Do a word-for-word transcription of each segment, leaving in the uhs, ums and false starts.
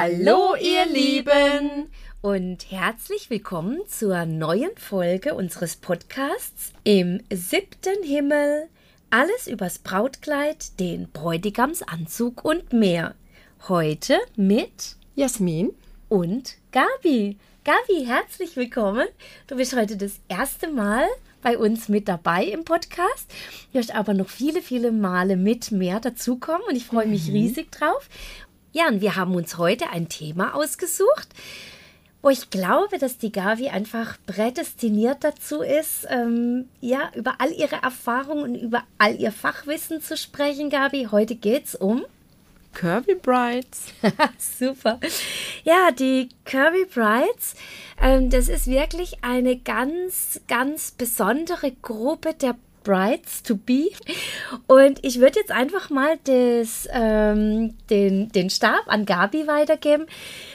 Hallo ihr Lieben und herzlich willkommen zur neuen Folge unseres Podcasts Im siebten Himmel. Alles übers Brautkleid, den Bräutigamsanzug und mehr. Heute mit Jasmin und Gabi. Gabi, herzlich willkommen. Du bist heute das erste Mal bei uns mit dabei im Podcast. Du wirst aber noch viele, viele Male mit mehr dazukommen und ich freue mich mhm. riesig drauf. Ja, und wir haben uns heute ein Thema ausgesucht, wo ich glaube, dass die Gabi einfach prädestiniert dazu ist, ähm, ja, über all ihre Erfahrungen und über all ihr Fachwissen zu sprechen, Gabi. Heute geht es um Curvy Brides. Super. Ja, die Curvy Brides, ähm, das ist wirklich eine ganz, ganz besondere Gruppe der Brides to be. Und ich würde jetzt einfach mal das, ähm, den, den Stab an Gabi weitergeben,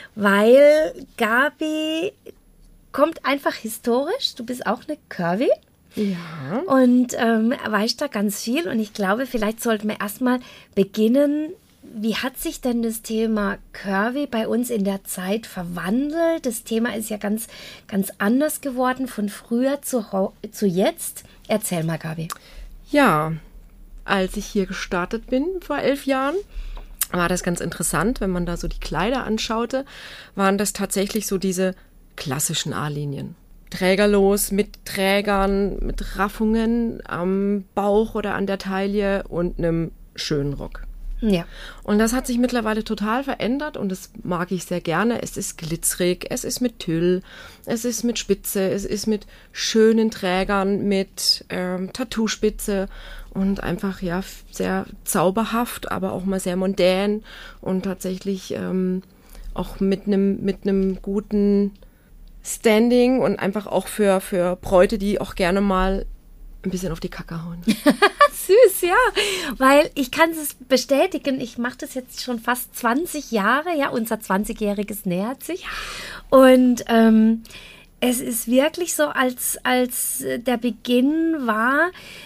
weil Gabi kommt einfach historisch. Du bist auch eine Curvy. Ja. Und ähm, weißt da ganz viel. Und ich glaube, vielleicht sollten wir erstmal beginnen. Wie hat sich denn das Thema Curvy bei uns in der Zeit verwandelt? Das Thema ist ja ganz, ganz anders geworden von früher zu, zu jetzt. Erzähl mal, Gabi. Ja, als ich hier gestartet bin vor elf Jahren, war das ganz interessant, wenn man da so die Kleider anschaute, waren das tatsächlich so diese klassischen A-Linien. Trägerlos, mit Trägern, mit Raffungen am Bauch oder an der Taille und einem schönen Rock. Ja. Und das hat sich mittlerweile total verändert und das mag ich sehr gerne. Es ist glitzerig, es ist mit Tüll, es ist mit Spitze, es ist mit schönen Trägern, mit ähm, Tattoo-Spitze und einfach ja sehr zauberhaft, aber auch mal sehr mondän und tatsächlich ähm, auch mit einem mit einem guten Standing und einfach auch für, für Bräute, die auch gerne mal ein bisschen auf die Kacke hauen. Süß, ja, weil ich kann es bestätigen, ich mache das jetzt schon fast zwanzig Jahre, ja, unser zwanzigjähriges nähert sich und ähm, es ist wirklich so, als, als der Beginn war,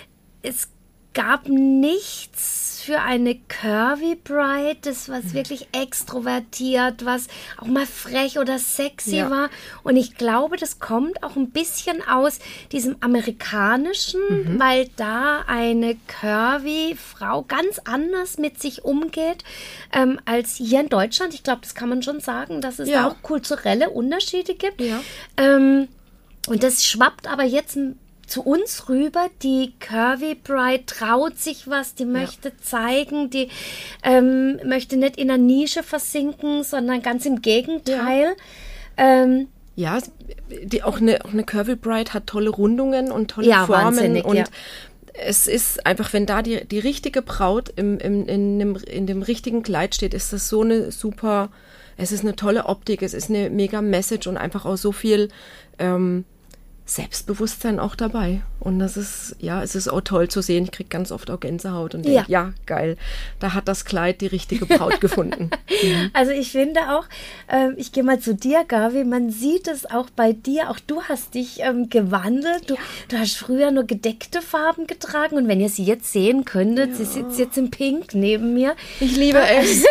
es gab nichts für eine Curvy Bride, das was wirklich extrovertiert, was auch mal frech oder sexy ja. war. Und ich glaube, das kommt auch ein bisschen aus diesem Amerikanischen, mhm. weil da eine Curvy Frau ganz anders mit sich umgeht ähm, als hier in Deutschland. Ich glaube, das kann man schon sagen, dass es ja. da auch kulturelle Unterschiede gibt. Ja. Ähm, und das schwappt aber jetzt ein zu uns rüber. Die Curvy Bride traut sich was, die möchte ja. zeigen, die ähm, möchte nicht in einer Nische versinken, sondern ganz im Gegenteil. Ja, ähm, ja die, auch, eine, auch eine Curvy Bride hat tolle Rundungen und tolle ja, Formen und ja. es ist einfach, wenn da die, die richtige Braut im, im, in, dem, in dem richtigen Kleid steht, ist das so eine super, es ist eine tolle Optik, es ist eine mega Message und einfach auch so viel ähm, Selbstbewusstsein auch dabei. Und das ist, ja, es ist auch toll zu sehen. Ich kriege ganz oft auch Gänsehaut und denke, ja. ja, geil, da hat das Kleid die richtige Braut gefunden. Mhm. Also ich finde auch, ähm, ich gehe mal zu dir, Gabi, man sieht es auch bei dir, auch du hast dich ähm, gewandelt. Du, ja. du hast früher nur gedeckte Farben getragen und wenn ihr sie jetzt sehen könntet, ja. sie sitzt jetzt in Pink neben mir. Ich liebe es.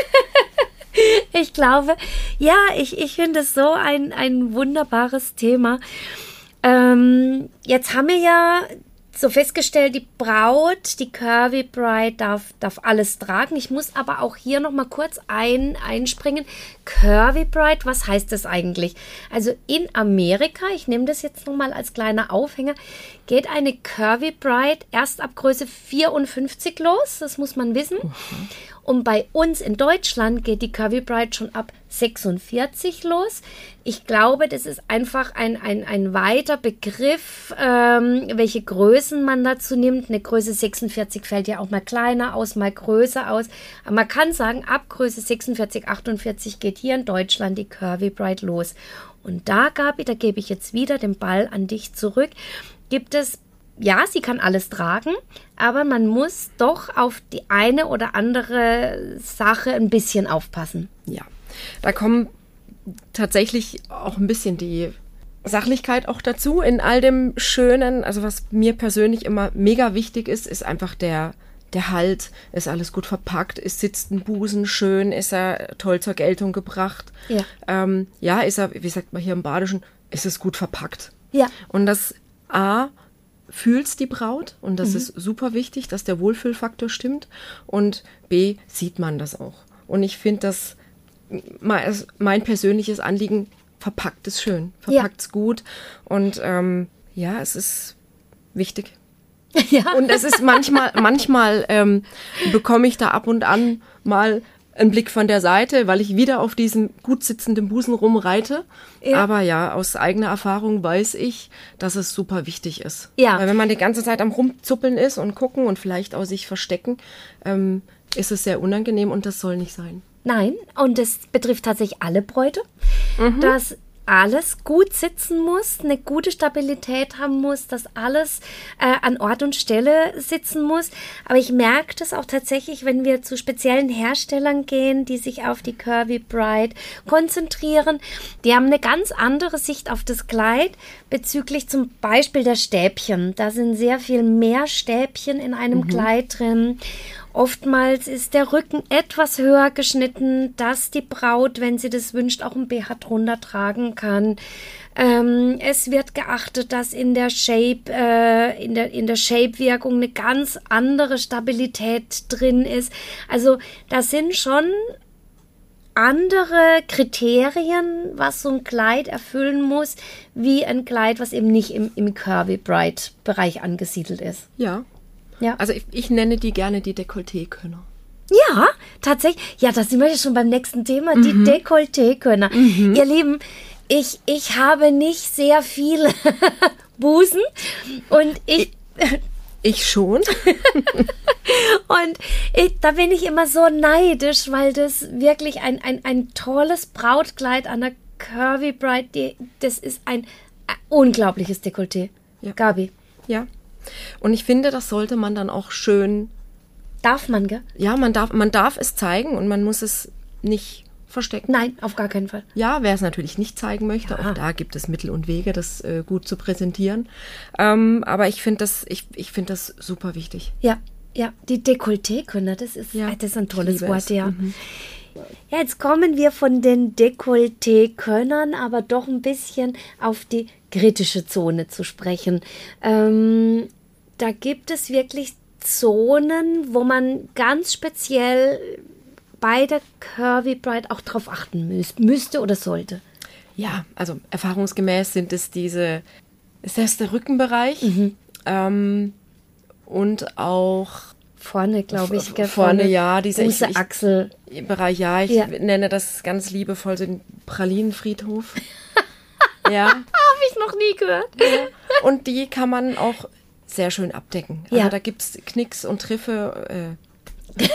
Ich glaube, ja, ich, ich finde es so ein, ein wunderbares Thema. Ähm, jetzt haben wir ja so festgestellt, die Braut, die Curvy Bride darf, darf alles tragen. Ich muss aber auch hier noch mal kurz ein, einspringen. Curvy Bride, was heißt das eigentlich? Also in Amerika, ich nehme das jetzt noch mal als kleiner Aufhänger, geht eine Curvy Bride erst ab Größe vierundfünfzig los. Das muss man wissen. Mhm. Und bei uns in Deutschland geht die Curvy Bride schon ab sechsundvierzig los. Ich glaube, das ist einfach ein, ein, ein weiter Begriff, ähm, welche Größen man dazu nimmt. Eine Größe sechsundvierzig fällt ja auch mal kleiner aus, mal größer aus. Aber man kann sagen, ab Größe sechsundvierzig, achtundvierzig geht hier in Deutschland die Curvy Bride los. Und da, Gabi, da gebe ich jetzt wieder den Ball an dich zurück, gibt es ja, sie kann alles tragen, aber man muss doch auf die eine oder andere Sache ein bisschen aufpassen. Ja, da kommen tatsächlich auch ein bisschen die Sachlichkeit auch dazu in all dem Schönen. Also was mir persönlich immer mega wichtig ist, ist einfach der, der Halt, ist alles gut verpackt, ist, sitzt ein Busen schön, ist er toll zur Geltung gebracht. Ja. Ähm, ja, ist er, wie sagt man hier im Badischen, ist es gut verpackt. Ja. Und das A, fühlt's die Braut und das Mhm. ist super wichtig, dass der Wohlfühlfaktor stimmt und B, sieht man das auch. Und ich finde das, mein persönliches Anliegen, verpackt es schön, verpackt es gut und ähm, ja, es ist wichtig. Ja. Und es ist manchmal, manchmal ähm, bekomme ich da ab und an mal einen Blick von der Seite, weil ich wieder auf diesem gut sitzenden Busen rumreite. Ja. Aber ja, aus eigener Erfahrung weiß ich, dass es super wichtig ist. Ja. Weil wenn man die ganze Zeit am Rumzuppeln ist und gucken und vielleicht auch sich verstecken, ähm, ist es sehr unangenehm und das soll nicht sein. Nein, und das betrifft tatsächlich alle Bräute, dass alles gut sitzen muss, eine gute Stabilität haben muss, dass alles äh, an Ort und Stelle sitzen muss. Aber ich merke das auch tatsächlich, wenn wir zu speziellen Herstellern gehen, die sich auf die Curvy Bride konzentrieren. Die haben eine ganz andere Sicht auf das Kleid bezüglich zum Beispiel der Stäbchen. Da sind sehr viel mehr Stäbchen in einem mhm. Kleid drin. Oftmals ist der Rücken etwas höher geschnitten, dass die Braut, wenn sie das wünscht, auch ein B H drunter tragen kann. Ähm, es wird geachtet, dass in der Shape, äh, in der, in der Shape-Wirkung eine ganz andere Stabilität drin ist. Also da sind schon andere Kriterien, was so ein Kleid erfüllen muss, wie ein Kleid, was eben nicht im, im Curvy Bride-Bereich angesiedelt ist. Ja. Ja. Also ich, ich nenne die gerne die Dekolleté-Könner. Ja, tatsächlich. Ja, da sind wir ja schon beim nächsten Thema, die Mhm. Dekolleté-Könner. Mhm. Ihr Lieben, ich, ich habe nicht sehr viele Busen und ich... Ich schon. Und ich, da bin ich immer so neidisch, weil das wirklich ein, ein, ein tolles Brautkleid an der Curvy Bride, die, das ist ein unglaubliches Dekolleté. Ja. Gabi. Ja. Und ich finde, das sollte man dann auch schön... Darf man, gell? Ja, man darf, man darf es zeigen und man muss es nicht verstecken. Nein, auf gar keinen Fall. Ja, wer es natürlich nicht zeigen möchte, Ja. auch da gibt es Mittel und Wege, das äh, gut zu präsentieren. Ähm, aber ich finde das, ich, ich finde das super wichtig. Ja, ja, die Dekolleté-Könner, das ist, Ja, das ist ein ich tolles liebe Wort, es. ja. Mhm. Ja, jetzt kommen wir von den Dekolleté-Könnern aber doch ein bisschen auf die kritische Zone zu sprechen. Ähm, da gibt es wirklich Zonen, wo man ganz speziell bei der Curvy Bride auch drauf achten müß, müsste oder sollte. Ja, also erfahrungsgemäß sind es diese, ist das der Rückenbereich Mhm. ähm, und auch Vorne, glaube ich. gell, vorne, ja, diese ich- Buse, ich- Achsel. im Bereich, ja, ich Ja. nenne das ganz liebevoll so den Pralinenfriedhof. Ja. Habe ich noch nie gehört. Und die kann man auch sehr schön abdecken. Also Ja. da gibt es Knicks und Triffe. Äh,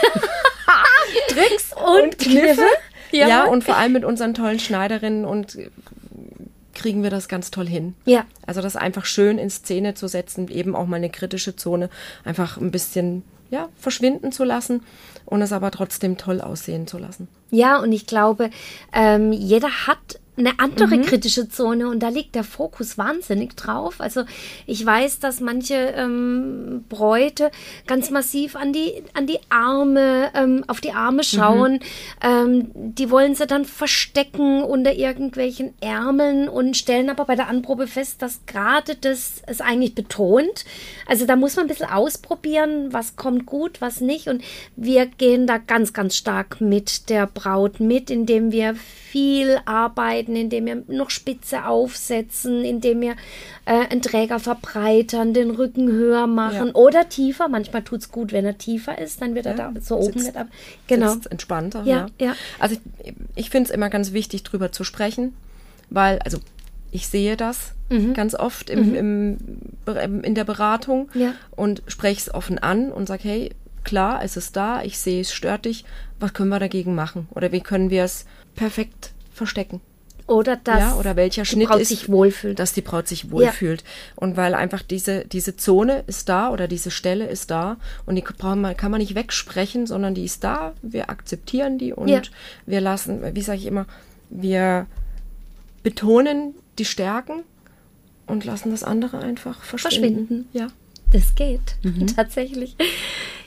Tricks und Kniffe. ja. Ja. und vor allem mit unseren tollen Schneiderinnen und äh, kriegen wir das ganz toll hin. Ja. Also das einfach schön in Szene zu setzen, eben auch mal eine kritische Zone einfach ein bisschen ja, verschwinden zu lassen und es aber trotzdem toll aussehen zu lassen. Ja, und ich glaube, ähm, jeder hat eine andere kritische Zone und da liegt der Fokus wahnsinnig drauf. Also ich weiß, dass manche ähm, Bräute ganz massiv an die, an die Arme, ähm, auf die Arme schauen. Ähm, die wollen sie dann verstecken unter irgendwelchen Ärmeln und stellen aber bei der Anprobe fest, dass gerade das es eigentlich betont. Also da muss man ein bisschen ausprobieren, was kommt gut, was nicht. Und wir gehen da ganz, ganz stark mit der Braut mit, indem wir viel arbeiten, indem wir noch Spitze aufsetzen, indem wir äh, einen Träger verbreitern, den Rücken höher machen Ja. oder tiefer. Manchmal tut es gut, wenn er tiefer ist, dann wird er Ja, da so oben sitzt- nicht ab. Genau. Sitzt entspannter. Ja, ja. Also ich, ich finde es immer ganz wichtig, drüber zu sprechen, weil, also ich sehe das Mhm. ganz oft im, im, im, in der Beratung Ja. und spreche es offen an und sage, hey, klar, es ist da, ich sehe, es stört dich, was können wir dagegen machen? Oder wie können wir es perfekt verstecken? Oder dass Ja, oder welcher die Schnitt Braut ist, sich wohlfühlt. dass die Braut sich wohlfühlt. Und weil einfach diese, diese Zone ist da oder diese Stelle ist da und die kann man, kann man nicht wegsprechen, sondern die ist da, wir akzeptieren die und Ja. wir lassen, wie sage ich immer, wir betonen die Stärken und lassen das andere einfach verschwinden. Verschwinden. Ja. Das geht, tatsächlich.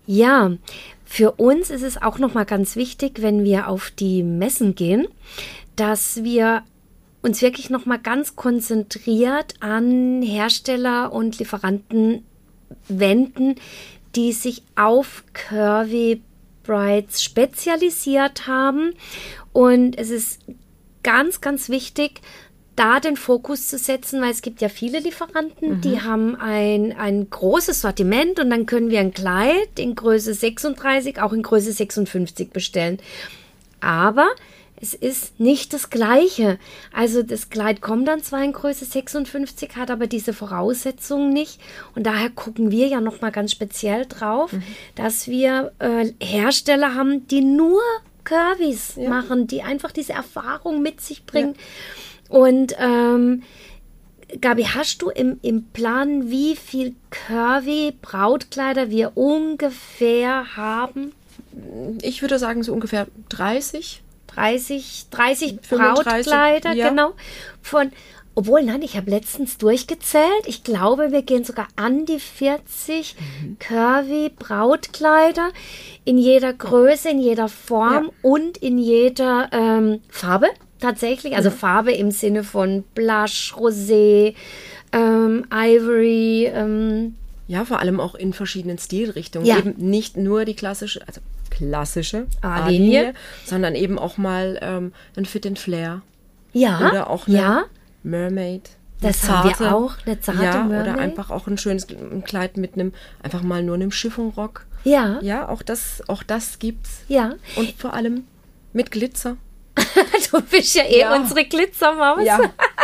Ja, für uns ist es auch nochmal ganz wichtig, wenn wir auf die Messen gehen, dass wir uns wirklich nochmal ganz konzentriert an Hersteller und Lieferanten wenden, die sich auf Curvy Brides spezialisiert haben. Und es ist ganz, ganz wichtig, da den Fokus zu setzen, weil es gibt ja viele Lieferanten, mhm. die haben ein, ein großes Sortiment und dann können wir ein Kleid in Größe sechsunddreißig, auch in Größe sechsundfünfzig bestellen. Aber es ist nicht das Gleiche. Also das Kleid kommt dann zwar in Größe sechsundfünfzig, hat aber diese Voraussetzungen nicht. Und daher gucken wir ja nochmal ganz speziell drauf, mhm. dass wir äh, Hersteller haben, die nur Curvys ja. machen, die einfach diese Erfahrung mit sich bringen. Ja. Und ähm, Gabi, hast du im, im Plan, wie viel Curvy-Brautkleider wir ungefähr haben? Ich würde sagen, so ungefähr dreißig. dreißig, dreißig Brautkleider, ja. Genau. Von, obwohl, nein, ich habe letztens durchgezählt. Ich glaube, wir gehen sogar an die vierzig mhm. Curvy Brautkleider in jeder Größe, in jeder Form ja. und in jeder ähm, Farbe. Tatsächlich, also mhm. Farbe im Sinne von Blush, Rosé, ähm, Ivory. Ähm, ja, vor allem auch in verschiedenen Stilrichtungen. Ja. Eben nicht nur die klassische, also klassische A-Linie, sondern eben auch mal ähm, ein Fit and Flare. Ja, oder auch eine ja. Mermaid. Das zarte, haben wir auch, eine zarte ja, Mermaid. Oder einfach auch ein schönes ein Kleid mit einem, einfach mal nur einem Chiffonrock. Ja. Ja, auch das, auch das gibt's. Ja. Und vor allem mit Glitzer. Du bist ja eh ja. unsere Glitzermaus. Ja.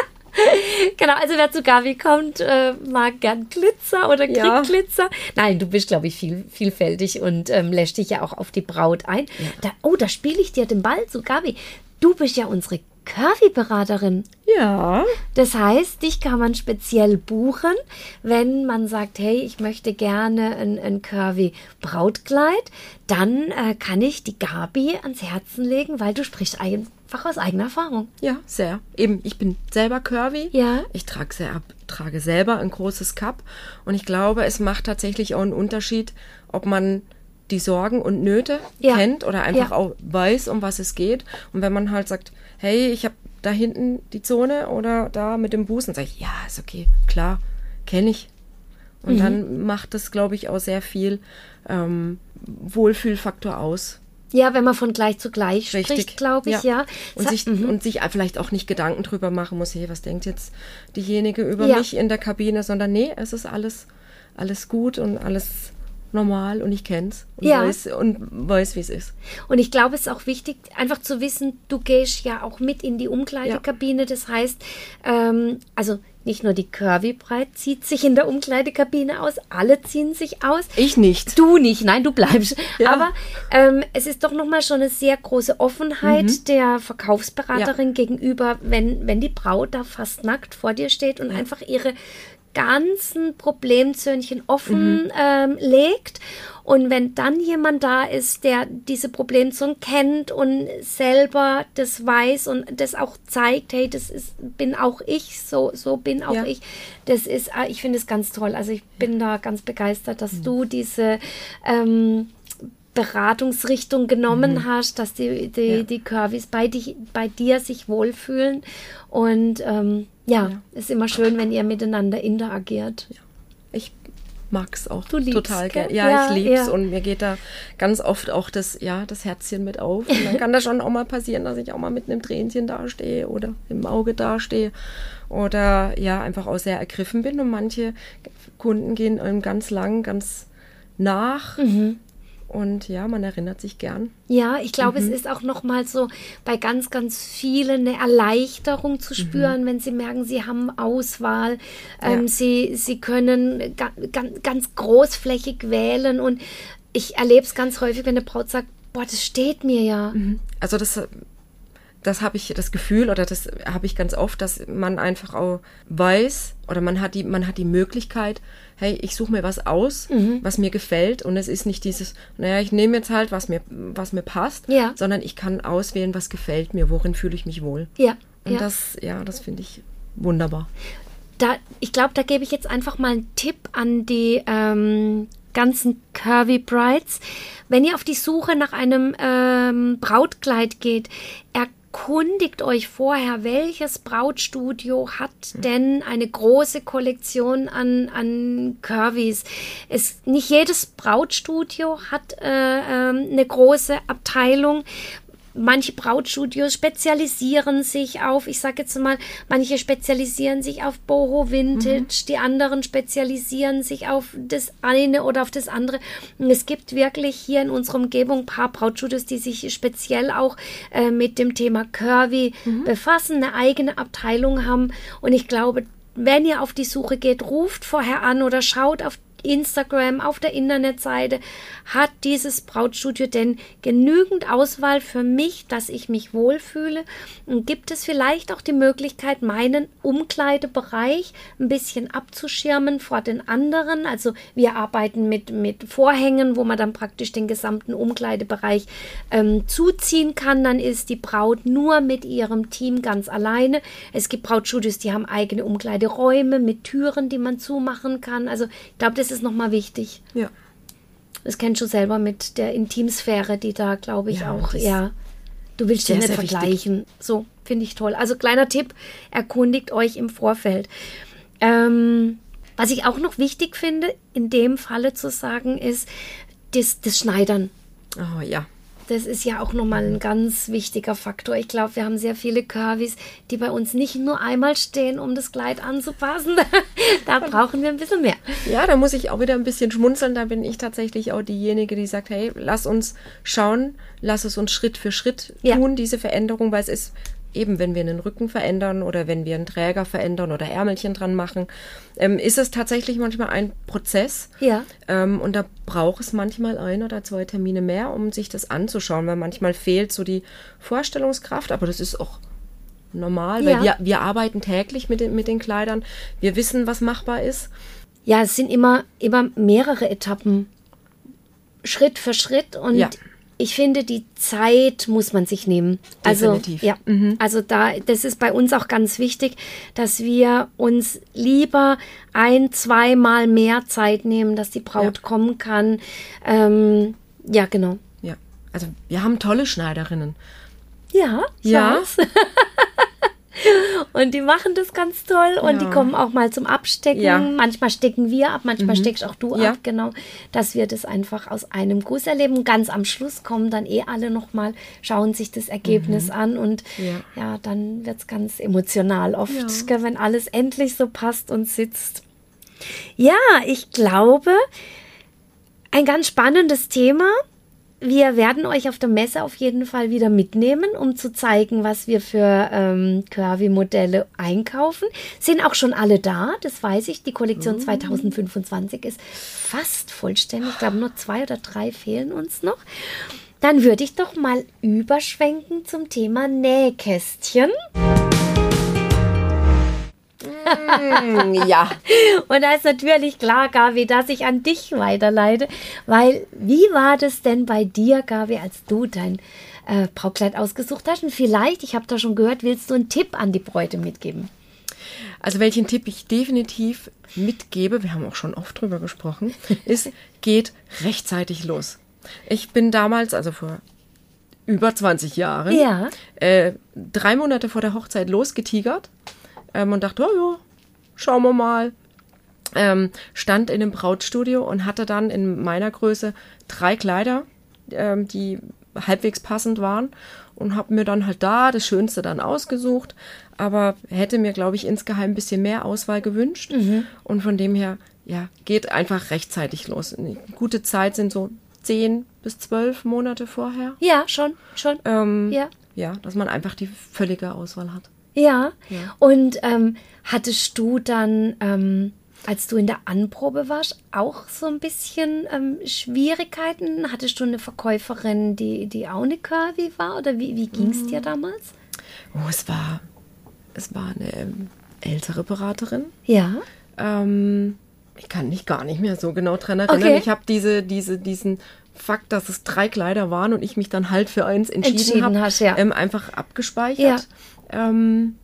Genau, also wer zu Gabi kommt, äh, mag gern Glitzer oder kriegt ja. Glitzer. Nein, du bist, glaube ich, viel, vielfältig und ähm, lässt dich ja auch auf die Braut ein. Ja. Da, oh, da spiele ich dir den Ball zu, Gabi. Du bist ja unsere Curvy-Beraterin. Ja. Das heißt, dich kann man speziell buchen, wenn man sagt, hey, ich möchte gerne ein, ein Curvy-Brautkleid, dann äh, kann ich die Gabi ans Herzen legen, weil du sprichst einfach aus eigener Erfahrung. Ja, sehr. Eben, ich bin selber curvy. Ja. Ich trage, sehr, trage selber ein großes Cup und ich glaube, es macht tatsächlich auch einen Unterschied, ob man die Sorgen und Nöte ja. kennt oder einfach ja. auch weiß, um was es geht. Und wenn man halt sagt, hey, ich habe da hinten die Zone oder da mit dem Busen, sage ich, ja, ist okay, klar, kenne ich. Und mhm. dann macht das, glaube ich, auch sehr viel ähm, Wohlfühlfaktor aus. Ja, wenn man von gleich zu gleich Richtig. spricht, glaube ich, ja. ja. Und, sich, mhm. und sich vielleicht auch nicht Gedanken drüber machen muss, hey, was denkt jetzt diejenige über ja. mich in der Kabine, sondern nee, es ist alles, alles gut und alles normal und ich kenne es und, ja. weiß, und weiß, wie es ist. Und ich glaube, es ist auch wichtig, einfach zu wissen, du gehst ja auch mit in die Umkleidekabine. Ja. Das heißt, ähm, also nicht nur die Curvy Bride zieht sich in der Umkleidekabine aus, alle ziehen sich aus. Ich nicht. Du nicht, nein, du bleibst. Ja. Aber ähm, es ist doch nochmal schon eine sehr große Offenheit mhm. der Verkaufsberaterin ja. gegenüber, wenn, wenn die Braut da fast nackt vor dir steht und ja. einfach ihre ganzen Problemzöhnchen offen mhm. ähm, legt. Und wenn dann jemand da ist, der diese Problemzonen kennt und selber das weiß und das auch zeigt, hey, das ist, bin auch ich, so, so bin auch ja. ich. Das ist, ich finde es ganz toll. Also ich bin da ganz begeistert, dass mhm. du diese ähm, Beratungsrichtung genommen mhm. hast, dass die, die, ja. die Curvys bei, dich, bei dir sich wohlfühlen. Und ähm, ja, ja, ist immer schön, wenn ihr miteinander interagiert. Ja. Ich mag es auch du liebst, total gerne. Ja, ja, ich liebe es ja. und mir geht da ganz oft auch das, ja, das Herzchen mit auf. Und dann kann das schon auch mal passieren, dass ich auch mal mit einem Tränchen dastehe oder im Auge dastehe oder ja, einfach auch sehr ergriffen bin. Und manche Kunden gehen einem ganz lang, ganz nach. Mhm. Und ja, man erinnert sich gern. Ja, ich glaube, mhm. es ist auch nochmal so bei ganz, ganz vielen eine Erleichterung zu spüren, mhm. wenn sie merken, sie haben Auswahl, ähm, ja. sie, sie können ga, ga, ganz großflächig wählen. Und ich erlebe es ganz häufig, wenn eine Braut sagt, boah, das steht mir ja. Mhm. Also das, das habe ich das Gefühl oder das habe ich ganz oft, dass man einfach auch weiß oder man hat die, man hat die Möglichkeit, hey, ich suche mir was aus, mhm. was mir gefällt und es ist nicht dieses, naja, ich nehme jetzt halt, was mir, was mir passt, ja. sondern ich kann auswählen, was gefällt mir, worin fühle ich mich wohl. Ja. Und ja. das, ja, das finde ich wunderbar. Da, ich glaube, da gebe ich jetzt einfach mal einen Tipp an die ähm, ganzen Curvy Brides. Wenn ihr auf die Suche nach einem ähm, Brautkleid geht, erkundigt euch vorher, welches Brautstudio hat denn eine große Kollektion an, an Curvys. Es, nicht jedes Brautstudio hat äh, ähm, eine große Abteilung. Manche Brautstudios spezialisieren sich auf, ich sage jetzt mal, manche spezialisieren sich auf Boho Vintage, mhm. die anderen spezialisieren sich auf das eine oder auf das andere. Und es gibt wirklich hier in unserer Umgebung ein paar Brautstudios, die sich speziell auch äh, mit dem Thema Curvy mhm. befassen, eine eigene Abteilung haben. Und ich glaube, wenn ihr auf die Suche geht, ruft vorher an oder schaut auf Instagram, auf der Internetseite, hat dieses Brautstudio denn genügend Auswahl für mich, dass ich mich wohlfühle? Und gibt es vielleicht auch die Möglichkeit, meinen Umkleidebereich ein bisschen abzuschirmen vor den anderen? Also wir arbeiten mit, mit Vorhängen, wo man dann praktisch den gesamten Umkleidebereich ähm, zuziehen kann. Dann ist die Braut nur mit ihrem Team ganz alleine. Es gibt Brautstudios, die haben eigene Umkleideräume mit Türen, die man zumachen kann. Also ich glaube, das ist nochmal wichtig. Ja. Das kennst du selber mit der Intimsphäre, die da, glaube ich, ja, auch, ja, du willst ja nicht vergleichen. Wichtig. So, finde ich toll. Also kleiner Tipp, erkundigt euch im Vorfeld. Ähm, was ich auch noch wichtig finde, in dem Falle zu sagen, ist das, das Schneidern. Oh ja. Das ist ja auch nochmal ein ganz wichtiger Faktor. Ich glaube, wir haben sehr viele Curvys, die bei uns nicht nur einmal stehen, um das Kleid anzupassen. Da brauchen wir ein bisschen mehr. Ja, da muss ich auch wieder ein bisschen schmunzeln. Da bin ich tatsächlich auch diejenige, die sagt, hey, lass uns schauen, lass es uns Schritt für Schritt tun, ja. diese Veränderung, weil es ist eben, wenn wir einen Rücken verändern oder wenn wir einen Träger verändern oder Ärmelchen dran machen, ähm, ist es tatsächlich manchmal ein Prozess. Ja. Ähm, und da braucht es manchmal ein oder zwei Termine mehr, um sich das anzuschauen, weil manchmal fehlt so die Vorstellungskraft, aber das ist auch normal, ja. weil wir, wir arbeiten täglich mit den, mit den Kleidern. Wir wissen, was machbar ist. Ja, es sind immer, immer mehrere Etappen, Schritt für Schritt und ja. ich finde, die Zeit muss man sich nehmen. Definitiv. Also, ja, mhm. also da, das ist bei uns auch ganz wichtig, dass wir uns lieber ein, zweimal mehr Zeit nehmen, dass die Braut ja. kommen kann. Ähm, ja, genau. Ja, also wir haben tolle Schneiderinnen. Ja, ich ja. weiß. Und die machen das ganz toll und ja. die kommen auch mal zum Abstecken. Ja. Manchmal stecken wir ab, manchmal mhm. steckst auch du ja. ab, genau. Dass wir das einfach aus einem Guss erleben. Und ganz am Schluss kommen dann eh alle nochmal, schauen sich das Ergebnis mhm. an und ja, ja dann wird es ganz emotional oft, ja. wenn alles endlich so passt und sitzt. Ja, ich glaube, ein ganz spannendes Thema. Wir werden euch auf der Messe auf jeden Fall wieder mitnehmen, um zu zeigen, was wir für ähm, Curvy-Modelle einkaufen. Sind auch schon alle da, das weiß ich. Die Kollektion zwanzig fünfundzwanzig ist fast vollständig. Ich glaube, nur zwei oder drei fehlen uns noch. Dann würde ich doch mal überschwenken zum Thema Nähkästchen. Ja. Und da ist natürlich klar, Gabi, dass ich an dich weiterleite, weil wie war das denn bei dir, Gabi, als du dein äh, Brautkleid ausgesucht hast? Und vielleicht, ich habe da schon gehört, willst du einen Tipp an die Bräute mitgeben? Also welchen Tipp ich definitiv mitgebe, wir haben auch schon oft drüber gesprochen, ist, geht rechtzeitig los. Ich bin damals, also vor über zwanzig Jahren, ja. äh, drei Monate vor der Hochzeit losgetigert. Ähm, und dachte, oh ja, schauen wir mal. Ähm, stand in einem Brautstudio und hatte dann in meiner Größe drei Kleider, ähm, die halbwegs passend waren und habe mir dann halt da das Schönste dann ausgesucht, aber hätte mir, glaube ich, insgeheim ein bisschen mehr Auswahl gewünscht. Mhm. Und von dem her, ja, geht einfach rechtzeitig los. Eine gute Zeit sind so zehn bis zwölf Monate vorher. Ja, schon, schon. Ähm, ja. ja, dass man einfach die völlige Auswahl hat. Ja, ja. Und ähm, hattest du dann, ähm, als du in der Anprobe warst, auch so ein bisschen ähm, Schwierigkeiten? Hattest du eine Verkäuferin, die, die auch eine Curvy war? Oder wie, wie ging es dir damals? Oh, es war, es war eine ähm, ältere Beraterin. Ja. Ähm, ich kann mich gar nicht mehr so genau dran erinnern. Okay. Ich habe diese, diese, diesen Fakt, dass es drei Kleider waren und ich mich dann halt für eins entschieden, entschieden habe, hast, ja. ähm, einfach abgespeichert. Ja. Ähm,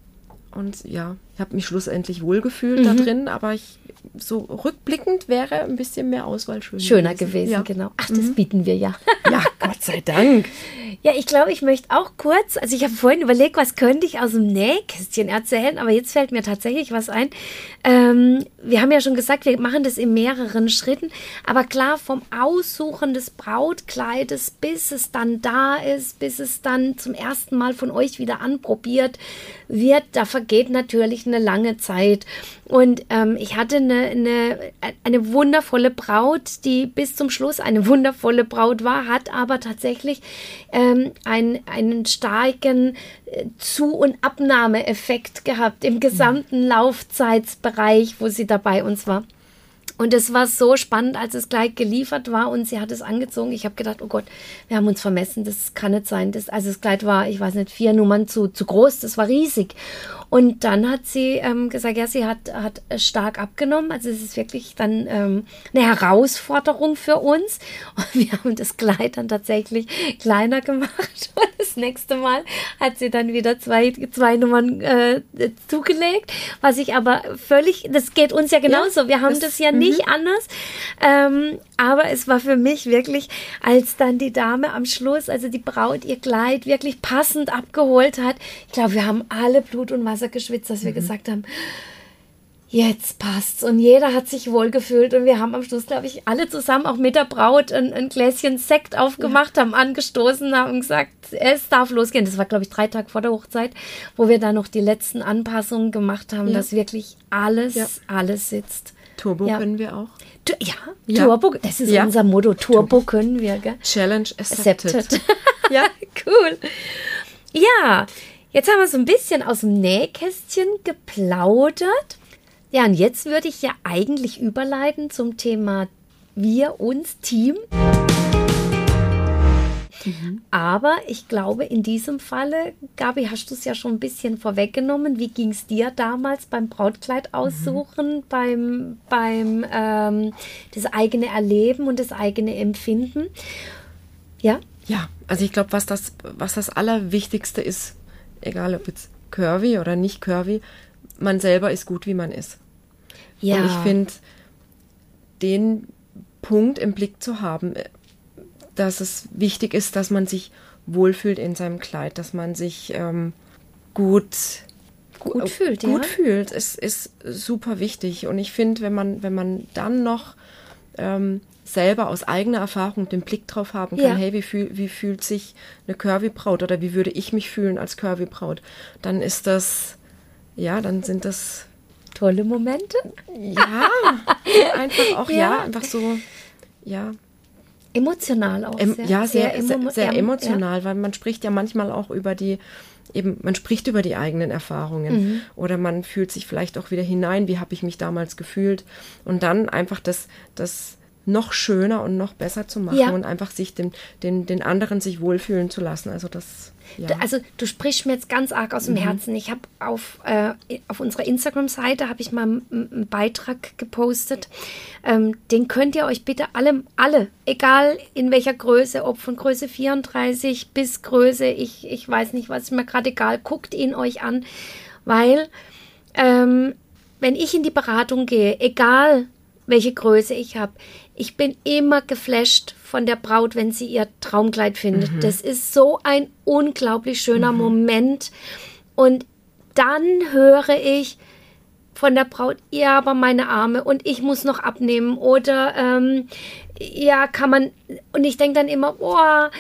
Und ja, ich habe mich schlussendlich wohlgefühlt Mhm. da drin, aber ich, so rückblickend wäre ein bisschen mehr Auswahl schön Schöner gewesen, gewesen. Ja. genau. Ach, das bieten wir ja. Ja, Gott sei Dank. Ja, ich glaube, ich möchte auch kurz, also ich habe vorhin überlegt, was könnte ich aus dem Nähkästchen erzählen, aber jetzt fällt mir tatsächlich was ein. Ähm, wir haben ja schon gesagt, wir machen das in mehreren Schritten, aber klar, vom Aussuchen des Brautkleides, bis es dann da ist, bis es dann zum ersten Mal von euch wieder anprobiert wird, da vergeht natürlich eine lange Zeit. Und ähm, ich hatte eine, eine, eine wundervolle Braut, die bis zum Schluss eine wundervolle Braut war, hat aber tatsächlich ähm, ein, einen starken äh, Zu- und Abnahmeeffekt gehabt im gesamten Laufzeitsbereich, wo sie da bei uns war. Und es war so spannend, als es gleich geliefert war und sie hat es angezogen. Ich habe gedacht, oh Gott, wir haben uns vermessen, das kann nicht sein. Das, also das Kleid war, ich weiß nicht, vier Nummern zu, zu groß, das war riesig. Und dann hat sie ähm, gesagt, ja, sie hat, hat stark abgenommen. Also es ist wirklich dann ähm, eine Herausforderung für uns. Und wir haben das Kleid dann tatsächlich kleiner gemacht. Und das nächste Mal hat sie dann wieder zwei, zwei Nummern äh, zugelegt. Was ich aber völlig, das geht uns ja genauso. Ja, wir haben das, das ja nicht anders. Ähm, aber es war für mich wirklich, als dann die Dame am Schluss, also die Braut, ihr Kleid wirklich passend abgeholt hat. Ich glaube, wir haben alle Blut und Wasser geschwitzt, dass wir mhm. gesagt haben, jetzt passt's. Und jeder hat sich wohlgefühlt. Und wir haben am Schluss, glaube ich, alle zusammen auch mit der Braut ein, ein Gläschen Sekt aufgemacht, ja. haben angestoßen, haben gesagt, es darf losgehen. Das war, glaube ich, drei Tage vor der Hochzeit, wo wir da noch die letzten Anpassungen gemacht haben, ja. dass wirklich alles, ja. alles sitzt. Turbo ja. können wir auch. Tu- ja, ja, Turbo, das ist ja. unser Motto. Turbo, Turbo können wir, gell? Challenge accepted. accepted. Ja, cool. Ja, jetzt haben wir so ein bisschen aus dem Nähkästchen geplaudert. Ja, und jetzt würde ich ja eigentlich überleiten zum Thema wir, uns, Team. Mhm. Aber ich glaube, in diesem Falle, Gabi, hast du es ja schon ein bisschen vorweggenommen. Wie ging es dir damals beim Brautkleid aussuchen, mhm. beim, beim ähm, das eigene Erleben und das eigene Empfinden? Ja? Ja, also ich glaube, was das, was das Allerwichtigste ist, egal ob jetzt curvy oder nicht curvy, man selber ist gut, wie man ist. Ja. Und ich finde, den Punkt im Blick zu haben, dass es wichtig ist, dass man sich wohlfühlt in seinem Kleid, dass man sich ähm, gut, gut fühlt. Gut ja? fühlt, ist, ist super wichtig. Und ich finde, wenn man, wenn man dann noch ähm, selber aus eigener Erfahrung den Blick drauf haben kann, ja. hey, wie, fühl, wie fühlt sich eine Curvy-Braut oder wie würde ich mich fühlen als Curvy-Braut, dann ist das, ja, dann sind das tolle Momente. Ja, einfach auch, ja, ja einfach so, ja. Emotional auch. Ähm, sehr, ja, sehr, sehr, sehr, sehr ähm, emotional, ja. weil man spricht ja manchmal auch über die, eben, man spricht über die eigenen Erfahrungen mhm. oder man fühlt sich vielleicht auch wieder hinein, wie habe ich mich damals gefühlt und dann einfach das, das noch schöner und noch besser zu machen ja. und einfach sich den, den, den anderen sich wohlfühlen zu lassen. Also das, ja. Also du sprichst mir jetzt ganz arg aus dem mhm. Herzen. Ich habe auf, äh, auf unserer Instagram-Seite habe ich mal einen, einen Beitrag gepostet. Ähm, den könnt ihr euch bitte alle, alle, egal in welcher Größe, ob von Größe vierunddreißig bis Größe, ich, ich weiß nicht, was ist mir gerade egal, guckt ihn euch an, weil ähm, wenn ich in die Beratung gehe, egal welche Größe ich habe, ich bin immer geflasht von der Braut, wenn sie ihr Traumkleid findet. Mhm. Das ist so ein unglaublich schöner mhm. Moment. Und dann höre ich von der Braut, ja, aber meine Arme und ich muss noch abnehmen. Oder, ähm, ja, kann man, und ich denke dann immer, boah,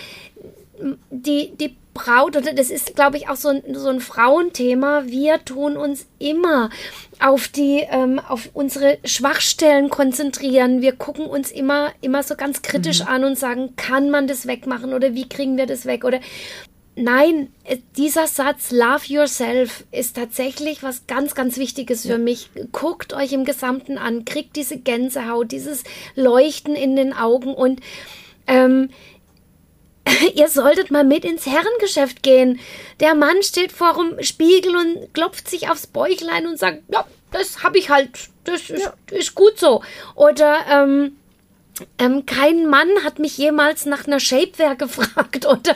die, die Braut, oder das ist, glaube ich, auch so ein, so ein Frauenthema, wir tun uns immer auf die, ähm, auf unsere Schwachstellen konzentrieren. Wir gucken uns immer, immer so ganz kritisch mhm. an und sagen, kann man das wegmachen oder wie kriegen wir das weg? Oder nein, dieser Satz, love yourself, ist tatsächlich was ganz, ganz Wichtiges für ja. mich. Guckt euch im Gesamten an, kriegt diese Gänsehaut, dieses Leuchten in den Augen und ähm, ihr solltet mal mit ins Herrengeschäft gehen. Der Mann steht vor dem Spiegel und klopft sich aufs Bäuchlein und sagt, ja, das habe ich halt, das ist, ja. ist gut so. Oder ähm, ähm, kein Mann hat mich jemals nach einer Shapewear gefragt oder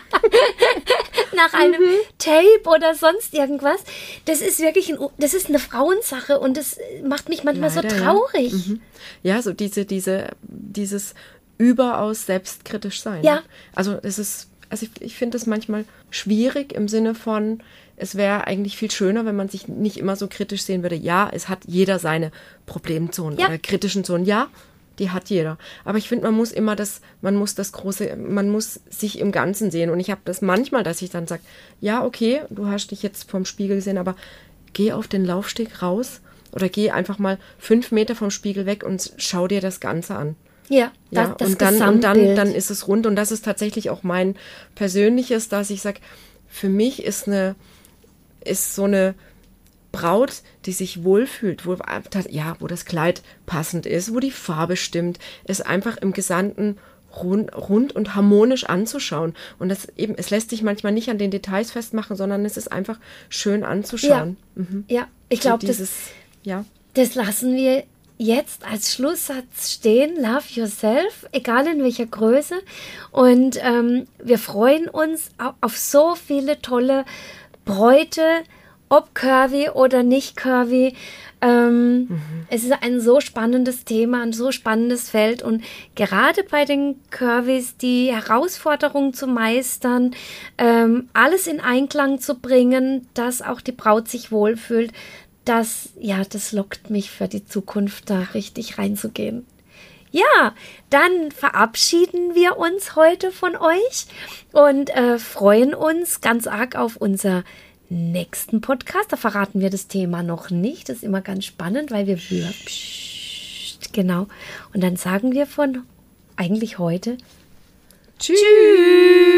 nach einem mhm. Tape oder sonst irgendwas. Das ist wirklich ein, das ist eine Frauensache und das macht mich manchmal Leider, so traurig. Ja, mhm. ja so diese, diese, dieses überaus selbstkritisch sein. Ja. Also es ist, also ich, ich finde es manchmal schwierig im Sinne von, es wäre eigentlich viel schöner, wenn man sich nicht immer so kritisch sehen würde. Ja, es hat jeder seine Problemzonen ja. oder kritischen Zonen. Ja, die hat jeder. Aber ich finde, man muss immer das, man muss das große, man muss sich im Ganzen sehen. Und ich habe das manchmal, dass ich dann sage, ja, okay, du hast dich jetzt vorm Spiegel gesehen, aber geh auf den Laufsteg raus oder geh einfach mal fünf Meter vom Spiegel weg und schau dir das Ganze an. Ja, das, ja das und dann, und dann, Gesamtbild. dann ist es rund. Und das ist tatsächlich auch mein persönliches, dass ich sage, für mich ist eine, ist so eine Braut, die sich wohlfühlt, wo, ja, wo das Kleid passend ist, wo die Farbe stimmt, ist einfach im Gesamten rund, rund und harmonisch anzuschauen. Und das eben, es lässt sich manchmal nicht an den Details festmachen, sondern es ist einfach schön anzuschauen. Ja, mhm. ja. Ich glaube, so das, ja. das lassen wir jetzt als Schlusssatz stehen. Love yourself, egal in welcher Größe. Und ähm, wir freuen uns auf so viele tolle Bräute, ob curvy oder nicht curvy. Ähm, mhm. Es ist ein so spannendes Thema, ein so spannendes Feld und gerade bei den Curvys die Herausforderung zu meistern, ähm, alles in Einklang zu bringen, dass auch die Braut sich wohlfühlt, das, ja, das lockt mich für die Zukunft, da richtig reinzugehen. Ja, dann verabschieden wir uns heute von euch und äh, freuen uns ganz arg auf unser nächsten Podcast. Da verraten wir das Thema noch nicht. Das ist immer ganz spannend, weil wir pssst, genau. Und dann sagen wir von eigentlich heute Tschüss.